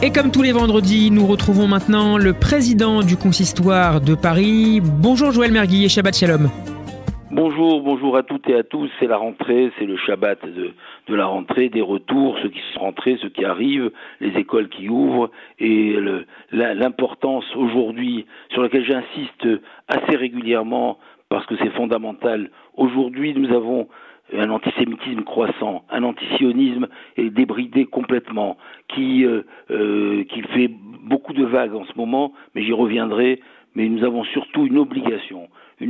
Et comme tous les vendredis, nous retrouvons maintenant le président du consistoire de Paris. Bonjour Joël Mergui et Shabbat Shalom. Bonjour à toutes et à tous. C'est la rentrée, c'est le Shabbat de la rentrée, des retours, ceux qui sont rentrés, ceux qui arrivent, les écoles qui ouvrent, et l'importance aujourd'hui, sur laquelle j'insiste assez régulièrement, parce que c'est fondamental. Aujourd'hui, nous avons un antisémitisme croissant, un antisionisme débridé complètement, qui fait beaucoup de vagues en ce moment, mais j'y reviendrai. Mais nous avons surtout une obligation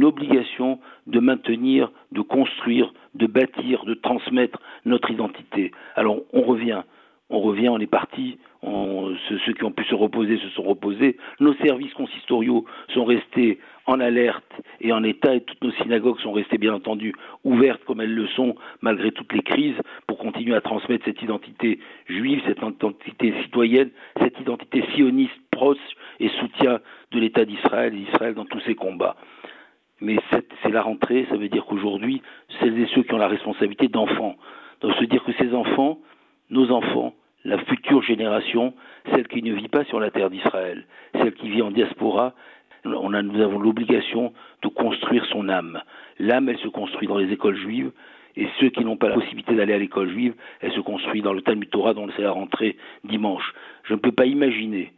de maintenir, de construire, de bâtir, de transmettre notre identité. Alors on revient, on est parti, ceux qui ont pu se reposer se sont reposés, nos services consistoriaux sont restés en alerte et en état, et toutes nos synagogues sont restées bien entendu ouvertes comme elles le sont malgré toutes les crises pour continuer à transmettre cette identité juive, cette identité citoyenne, cette identité sioniste proche et soutien de l'État d'Israël dans tous ses combats. Mais c'est la rentrée, ça veut dire qu'aujourd'hui, celles et ceux qui ont la responsabilité d'enfants, doivent se dire que ces enfants, nos enfants, la future génération, celle qui ne vit pas sur la terre d'Israël, celle qui vit en diaspora, nous avons l'obligation de construire son âme. L'âme, elle se construit dans les écoles juives, et ceux qui n'ont pas la possibilité d'aller à l'école juive, elle se construit dans le Talmud Torah, dont c'est la rentrée dimanche. Je ne peux pas imaginer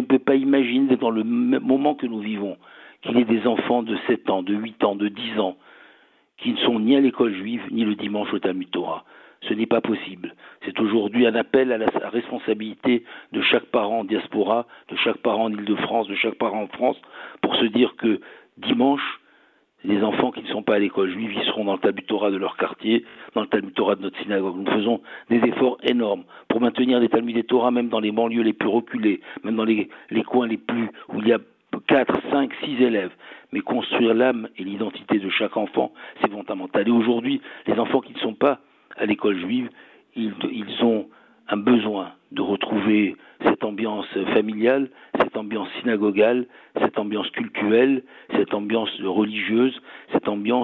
dans le moment que nous vivons, qu'il y ait des enfants de 7 ans, de 8 ans, de 10 ans, qui ne sont ni à l'école juive, ni le dimanche au Talmud Torah. Ce n'est pas possible. C'est aujourd'hui un appel à la responsabilité de chaque parent en diaspora, de chaque parent en Île-de-France, de chaque parent en France, pour se dire que dimanche, les enfants qui ne sont pas à l'école juive, ils seront dans le Talmud Torah de leur quartier, dans le Talmud Torah de notre synagogue. Nous faisons des efforts énormes pour maintenir les Talmud Torah, même dans les banlieues les plus reculées, même dans les coins les plus où il y a 4, 5, 6 élèves. Mais construire l'âme et l'identité de chaque enfant, c'est fondamental. Et aujourd'hui, les enfants qui ne sont pas à l'école juive, ils ont un besoin de retrouver cette ambiance familiale, cette ambiance synagogale, cette ambiance cultuelle, cette ambiance religieuse, cette ambiance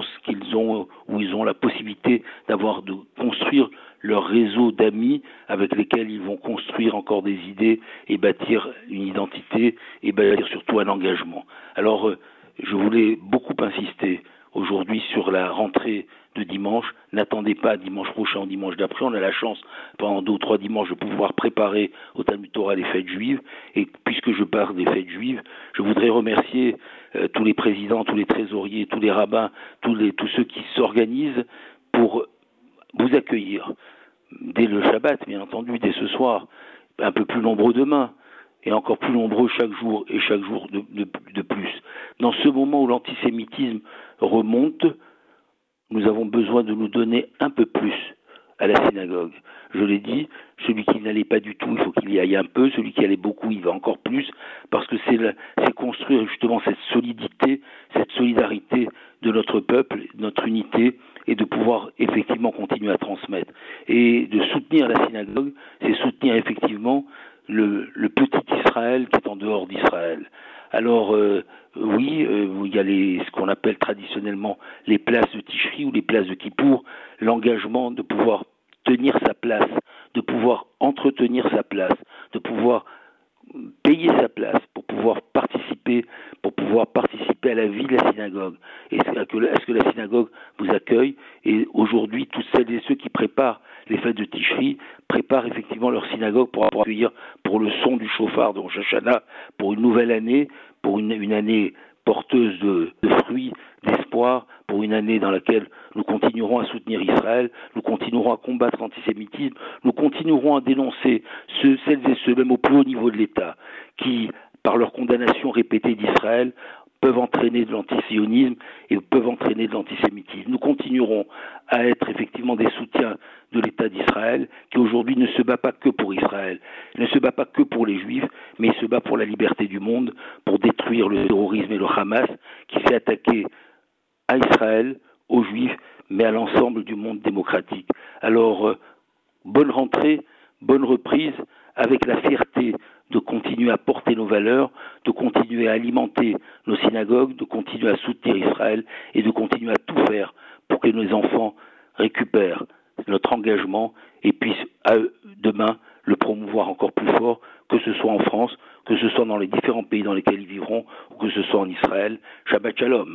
où ils ont la possibilité de construire leur réseau d'amis avec lesquels ils vont construire encore des idées et bâtir une identité et bâtir surtout un engagement. Alors, je voulais beaucoup insister aujourd'hui sur la rentrée de dimanche. N'attendez pas dimanche prochain ou dimanche d'après. On a la chance, pendant 2 ou 3 dimanches, de pouvoir préparer au Talmud Torah les fêtes juives. Et puisque je parle des fêtes juives, je voudrais remercier tous les présidents, tous les trésoriers, tous les rabbins, tous ceux qui s'organisent pour vous accueillir dès le Shabbat, bien entendu, dès ce soir, un peu plus nombreux demain, et encore plus nombreux chaque jour de plus. Dans ce moment où l'antisémitisme remonte, nous avons besoin de nous donner un peu plus à la synagogue. Je l'ai dit, celui qui n'allait pas du tout, il faut qu'il y aille un peu, celui qui allait beaucoup, il va encore plus, parce que c'est construire justement cette solidité, cette solidarité de notre peuple, notre unité, et de pouvoir effectivement continuer à transmettre. Et de soutenir la synagogue, c'est soutenir effectivement le petit Israël qui est en dehors d'Israël. Alors, il y a ce qu'on appelle traditionnellement les places de Tishri ou les places de Kippour, l'engagement de pouvoir tenir sa place, de pouvoir entretenir sa place, de pouvoir payer sa place pour pouvoir participer à la vie de la synagogue. Est-ce que la synagogue vous accueille? Et aujourd'hui, toutes celles et ceux qui préparent les fêtes de Tishri préparent effectivement leur synagogue pour accueillir pour le son du chauffard de Rosh Hashanah, pour une nouvelle année, pour une année porteuse de fruits, d'espoir, pour une année dans laquelle nous continuerons à soutenir Israël, nous continuerons à combattre l'antisémitisme, nous continuerons à dénoncer celles et ceux, même au plus haut niveau de l'État, qui, par leur condamnation répétée d'Israël, peuvent entraîner de l'antisionisme et peuvent entraîner de l'antisémitisme. Nous continuerons à être effectivement des soutiens de l'État d'Israël, qui aujourd'hui ne se bat pas que pour Israël, ne se bat pas que pour les Juifs, mais il se bat pour la liberté du monde, pour détruire le terrorisme et le Hamas, qui s'est attaqué à Israël, aux Juifs, mais à l'ensemble du monde démocratique. Alors, bonne rentrée, bonne reprise, avec la fierté de continuer à porter nos valeurs, de continuer à alimenter nos synagogues, de continuer à soutenir Israël et de continuer à tout faire pour que nos enfants récupèrent notre engagement et puissent demain le promouvoir encore plus fort que ce soit en France, que ce soit dans les différents pays dans lesquels ils vivront, ou que ce soit en Israël. Shabbat Shalom.